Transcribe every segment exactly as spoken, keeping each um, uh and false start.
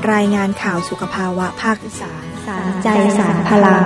รายงานข่าวสุขภาวะภาคอีสานสารใจสารพลัง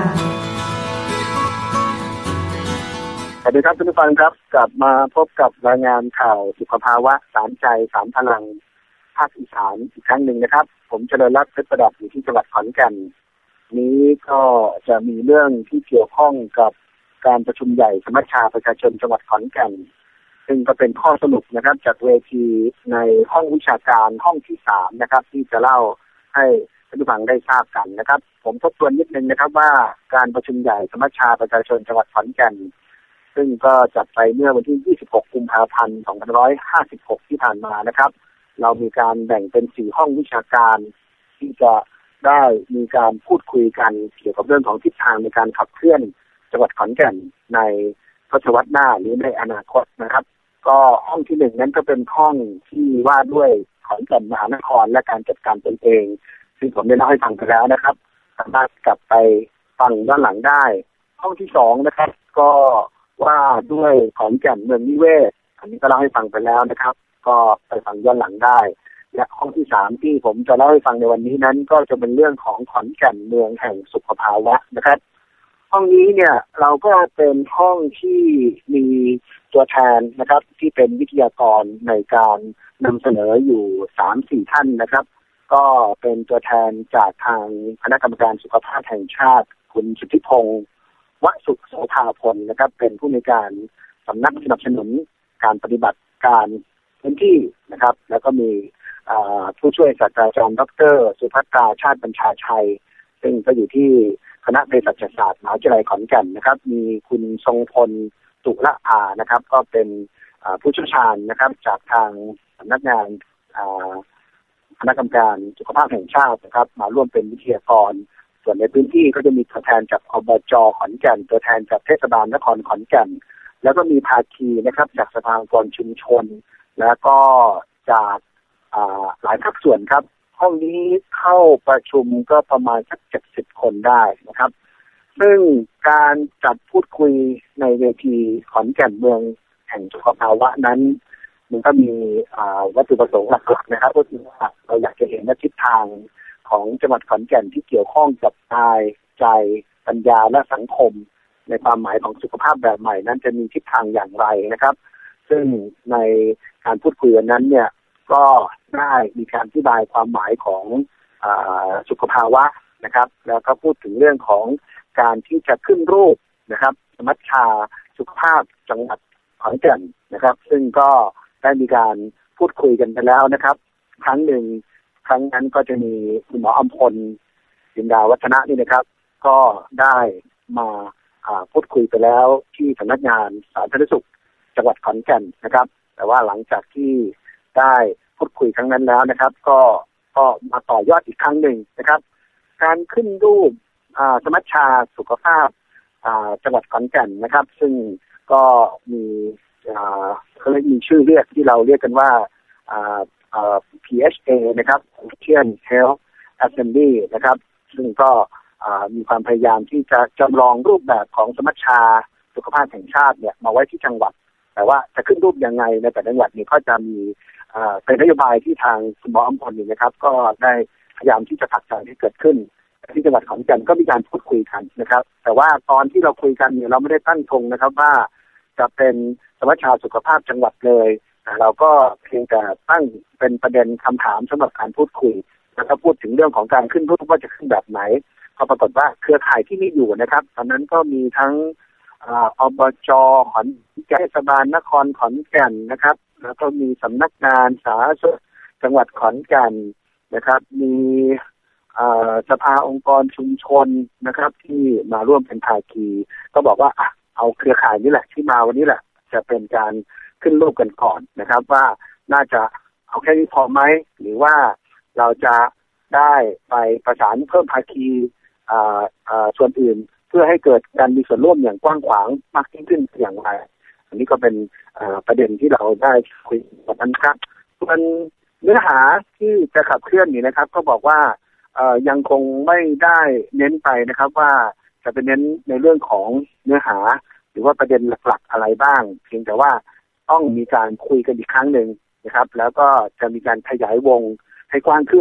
สวัสดีครับทุกท่านครับกลับมาพบกับรายงานข่าวสุขภาวะสารใจสารพลังภาคอีสานอีกครั้งหนึ่งนะครับผมเจริญรัตน์เพชรประดับอยู่ที่จังหวัดขอนแก่นนี้ก็จะมีเรื่องที่เกี่ยวข้องกับการประชุมใหญ่สมัชชาประชาชนจังหวัดขอนแก่นซึ่งก็เป็นข้อสรุปนะครับจากเวทีในห้องวิชาการห้องที่สามนะครับที่จะเล่าให้ท่านผู้ฟังได้ทราบกันนะครับผมทบทวนนิดนึงนะครับว่าการประชุมใหญ่สมัชชาประชาชนจังหวัดขอนแก่นซึ่งก็จัดไปเมื่อวันที่ยี่สิบหกกุมภาพันธ์สองพันห้าร้อยห้าสิบหกที่ผ่านมานะครับเรามีการแบ่งเป็นสี่ห้องวิชาการที่จะได้มีการพูดคุยกันเกี่ยวกับเรื่องของทิศทางในการขับเคลื่อนจังหวัดขอนแก่นในทศวรรษหน้าหรือในอนาคตนะครับก็ห้องที่หนึ่งนั้นก็เป็นห้องที่ว่าด้วยขอนแก่นมหานครและการจัดการตนเองซึ่งผมได้เล่าให้ฟังไปแล้วนะครับสามารถกลับไปฟังย้อนหลังได้ห้องที่สองนะครับก็ว่าด้วยขอนแก่นเมืองนิเวศอันนี้ก็เล่าให้ฟังไปแล้วนะครับก็ไปฟังย้อนหลังได้และห้องที่สามที่ผมจะเล่าให้ฟังในวันนี้นั้นก็จะเป็นเรื่องของขอนแก่นเมืองแห่งสุขภาวะนะครับห้องนี้เนี่ยเราก็เป็นห้องที่มีตัวแทนนะครับที่เป็นวิทยากรในการนำเสนออยู่ สามสี่ ท่านนะครับก็เป็นตัวแทนจากทางคณะกรรมการสุขภาพแห่งชาติคุณสุทธิพงศ์วสุโสภาพลนะครับเป็นผู้ในวยการสำนักสนับสนุนการปฏิบัติการพื้นที่นะครับแล้วก็มีผู้ช่วยศาสตราจารย์ดรสุภัตราชาติบัญชาชัยซึ่งก็อยู่ที่คณะเภสัชศาสตร์มหาวิทยาลัยขอนแก่นนะครับมีคุณทรงพลตุละอานะครับก็เป็นผู้เชี่ยวชาญนะครับจากทางสำนักงานคณะกรรมการสุขภาพแห่งชาตินะครับมาร่วมเป็นวิทยากรส่วนในพื้นที่ก็จะมีตัวแทนจากอบจ.ขอนแก่นตัวแทนจากเทศบาลนครขอนแก่นแล้วก็มีภาคีนะครับจากสภาองค์กรชุมชนแล้วก็จากหลายภาคส่วนครับห้องนี้เข้าประชุมก็ประมาณสักเจ็ดสิบคนได้นะครับซึ่งการจัดพูดคุยในเวทีขอนแก่นเมืองแห่งสุขภาวะนั้นมันก็มีวัตถุประสงค์หลักๆนะครับก็คือว่าเราอยากจะเห็นทิศทางของจังหวัดขอนแก่นที่เกี่ยวข้องกับกายใจปัญญาและสังคมในความหมายของสุขภาพแบบใหม่นั้นจะมีทิศทางอย่างไรนะครับซึ่งในการพูดคุยนั้นเนี่ยก็ได้มีการอธิบายความหมายของอ่าสุขภาวะนะครับแล้วก็พูดถึงเรื่องของการที่จะขึ้นรูปนะครับสมัชชาสุขภาพจังหวัดขอนแก่นนะครับซึ่งก็ได้มีการพูดคุยกันไปแล้วนะครับครั้งหนึ่งครั้งนั้นก็จะมีคุณหมออำพลจินดาวัฒนะนี่นะครับก็ได้มาพูดคุยไปแล้วที่สำนักงานสาธารณสุขจังหวัดขอนแก่นนะครับแต่ว่าหลังจากที่ได้พูดคุยครั้งนั้นแล้วนะครับก็ก็มาต่อยอดอีกครั้งหนึ่งนะครับการขึ้นรูปสมัชชาสุขภาพจังหวัดขอนแก่นนะครับซึ่งก็มีเขาเรียกมีชื่อเรียกที่เราเรียกกันว่า พี เอช เอ นะครับ Christian Health Assembly นะครับซึ่งก็มีความพยายามที่จะจำลองรูปแบบของสมัชชาสุขภาพแห่งชาติเนี่ยมาไว้ที่จังหวัดแต่ว่าจะขึ้นรูปยังไงในแต่ละจังหวัดนี้ก็จะมีเป็นนโยบายที่ทางคุณหมออำพลนี่นะครับก็ได้พยายามที่จะผลักดันให้เกิดขึ้นที่จังหวัดขอนแก่นก็มีการพูดคุยกันนะครับแต่ว่าตอนที่เราคุยกันเนี่ยเราไม่ได้ตั้งธงนะครับว่าจะเป็นสมัชชาสุขภาพจังหวัดเลยเราก็เพียงแต่ตั้งเป็นประเด็นคำถามสำหรับการพูดคุยแล้วก็พูดถึงเรื่องของการขึ้นรูปว่าจะขึ้นแบบไหนก็ปรากฏว่าเครือข่ายที่มีอยู่นะครับตอนนั้นก็มีทั้งอบจ.ขอนแก่นเทศบาลนครขอนแก่นนะครับแล้วก็มีสำนักงานสาธารณสุขจังหวัดขอนแก่นนะครับมีสภาองค์กรชุมชนนะครับที่มาร่วมเป็นภาคีก็บอกว่าเอาเครือข่ายนี่แหละที่มาวันนี้แหละจะเป็นการขึ้นรูปกันก่อนนะครับว่าน่าจะเอาแค่นี้พอไหมหรือว่าเราจะได้ไปประสานเพิ่มภาคีส่วนอื่นเพื่อให้เกิดการมีส่วนร่วมอย่างกว้างขวางมากยิ่งขึ้นอย่างไรอันนี้ก็เป็นประเด็นที่เราได้คุยกันครับส่วนเนื้อหาที่จะขับเคลื่อนนี่นะครับก็บอกว่ายังคงไม่ได้เน้นไปนะครับว่าจะเป็นเน้นในเรื่องของเนื้อหาหรือว่าประเด็นหลักๆอะไรบ้างเพียงแต่ว่าต้องมีการคุยกันอีกครั้งหนึ่งนะครับแล้วก็จะมีการขยายวงให้กว้างขึ้น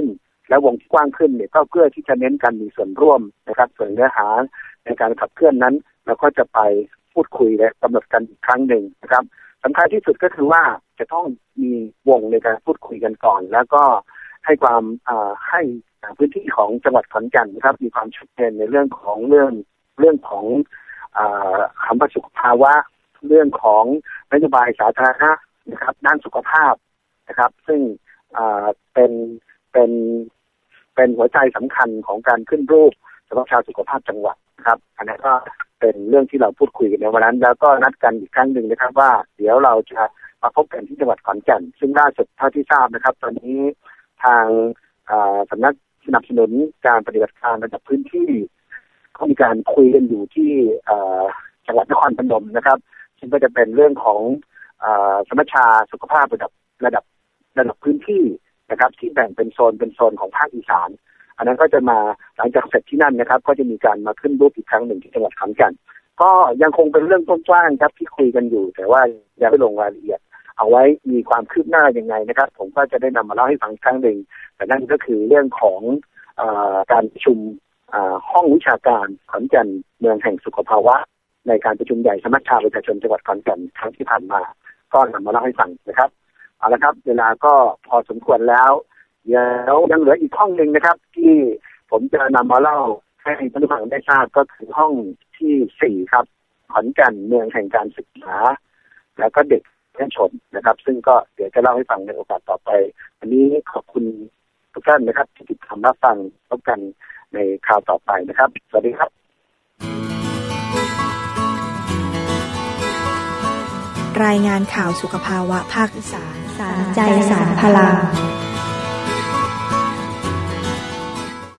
และวงที่กว้างขึ้นเนี่ยก็เพื่อที่จะเน้นการมีส่วนร่วมนะครับส่วนเนื้อหาในการขับเคลื่อนนั้นเราก็จะไปพูดคุยและกำหนดกันอีกครั้งหนึ่งนะครับสำคัญที่สุดก็คือว่าจะต้องมีวงในการพูดคุยกันก่อนแล้วก็ให้ความให้พื้นที่ของจังหวัดขอนแก่นนะครับมีความชัดเจนในเรื่องของเรื่องเรื่องของคำว่าสุขภาวะเรื่องของนโยบายสาธารณะนะครับด้านสุขภาพนะครับซึ่งเป็นเป็นเป็นหัวใจสำคัญของการขึ้นรูปสภาสุขภาพจังหวัดนะครับอันนี้ก็เป็นเรื่องที่เราพูดคุยกันในวันนั้นแล้วก็นัดกันอีกครั้งหนึ่งนะครับว่าเดี๋ยวเราจะมาพบกันที่จังหวัดขอนแก่นซึ่งล่าสุดเท่าที่ทราบนะครับตอนนี้ทางสำนักสนับสนุนการปฏิบัติการระดับพื้นที่ก็มีการคุยกันอยู่ที่จังหวัดนครพนมนะครับซึ่งก็จะเป็นเรื่องของสมัชชาสุขภาพระดับระดับระดับพื้นที่นะครับที่แบ่งเป็นโซนเป็นโซนของภาคอีสานอันนั้นก็จะมาหลังจากเสร็จที่นั่นนะครับก็จะมีการมาขึ้นรูปอีกครั้งหนึ่งที่จังหวัดขอนแก่นก็ยังคงเป็นเรื่องต้นกว้างครับที่คุยกันอยู่แต่ว่ายังไม่ลงรายละเอียดเอาไว้มีความคืบหน้ายังไงนะครับผมก็จะได้นำมาเล่าให้ฟังครั้งหนึ่งแต่นั่นก็คือเรื่องของเอ่อการประชุมห้องวิชาการขอนแก่นเมืองแห่งสุขภาวะในการประชุมใหญ่สมัชชาประชาชนจังหวัดขอนแก่นครั้งที่ผ่านมาก็นำมาเล่าให้ฟังนะครับเอาละครับเวลาก็พอสมควรแล้วเดี๋ยวยังเหลืออีกห้องหนึ่งนะครับที่ผมจะนำมาเล่าให้ท่านผู้ฟังได้ทราบก็คือห้องที่สี่ครับขอนแก่นเมืองแห่งการศึกษาแล้วก็เด็กและชนนะครับซึ่งก็เดี๋ยวจะเล่าให้ฟังในโอกาสต่อไปวันนี้ขอบคุณทุกท่านนะครับที่ติดตามรับฟังพบกันในคราวต่อไปนะครับสวัสดีครับรายงานข่าวสุขภาวะภาคอีสานสารใจสารพลัง